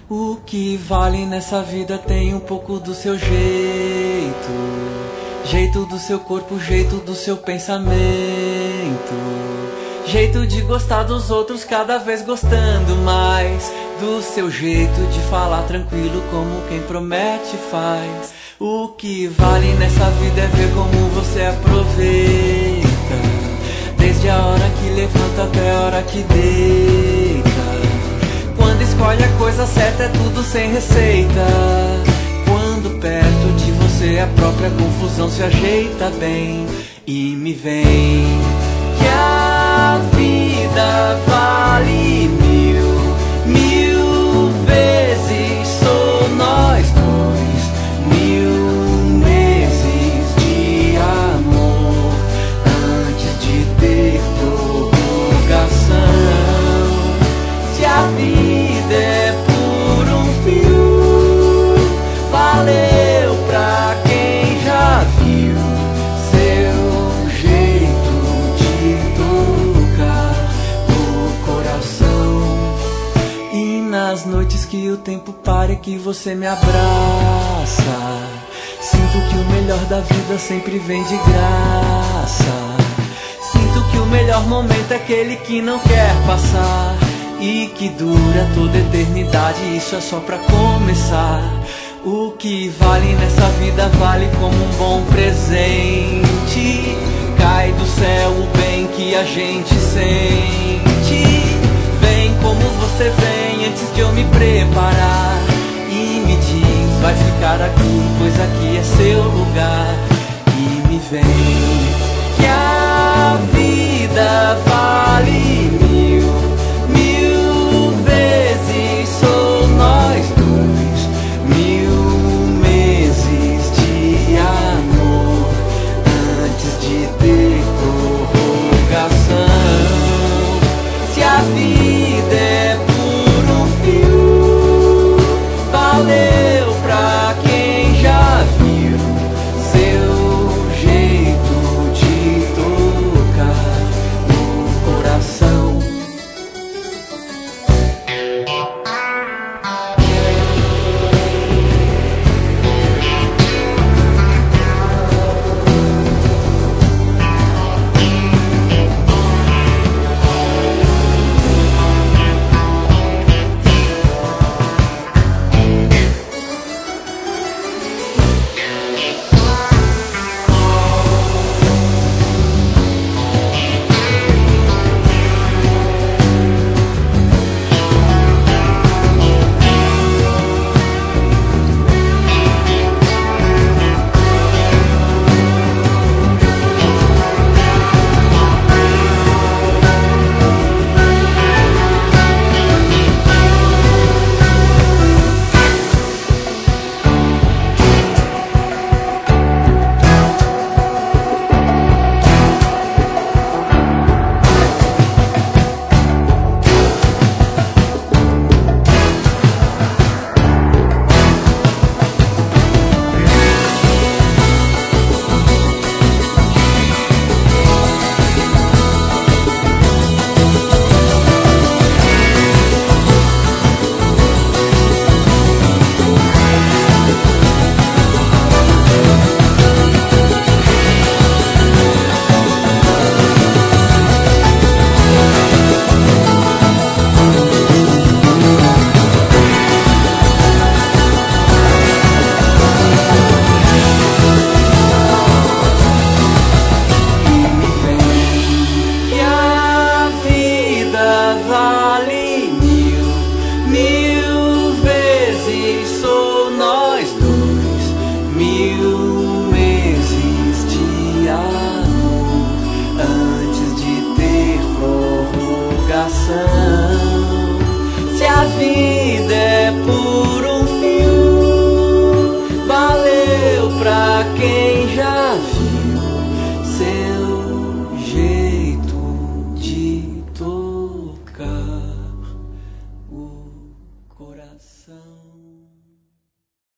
O que vale nessa vida tem um pouco do seu jeito, jeito do seu corpo, jeito do seu pensamento, jeito de gostar dos outros, cada vez gostando mais do seu jeito de falar tranquilo, como quem promete e faz. O que vale nessa vida é ver como você aproveita, desde a hora que levanta até a hora que deita. Quando escolhe a coisa certa é tudo sem receita. Quando perto de você a própria confusão se ajeita bem. E me vem que a vida vale mil vezes. Sou nós dois, 1000 meses de amor antes de ter prorrogação. Se a vida é por um fio, valeu pra quem já viu seu jeito de tocar o coração. E nas noites que o tempo para e que você me abraça, sinto que o melhor da vida sempre vem de graça. Sinto que o melhor momento é aquele que não quer passar e que dura toda a eternidade, isso é só pra começar. O que vale nessa vida vale como um bom presente. Cai do céu o bem que a gente sente. Vem como você vem antes de eu me preparar. E me diz, vai ficar aqui, pois aqui é seu lugar. E me vem que a vida vale mil vezes. Sou nós dois, 1000 meses de amor antes de ter prorrogação. Se a vida é por um fio, valeu pra quem já viu seu jeito de tocar o coração. Mil vezes. Sou nós dois, 1000 meses de amor antes de ter prorrogação. Se a vida é por um fio, valeu pra quem já viu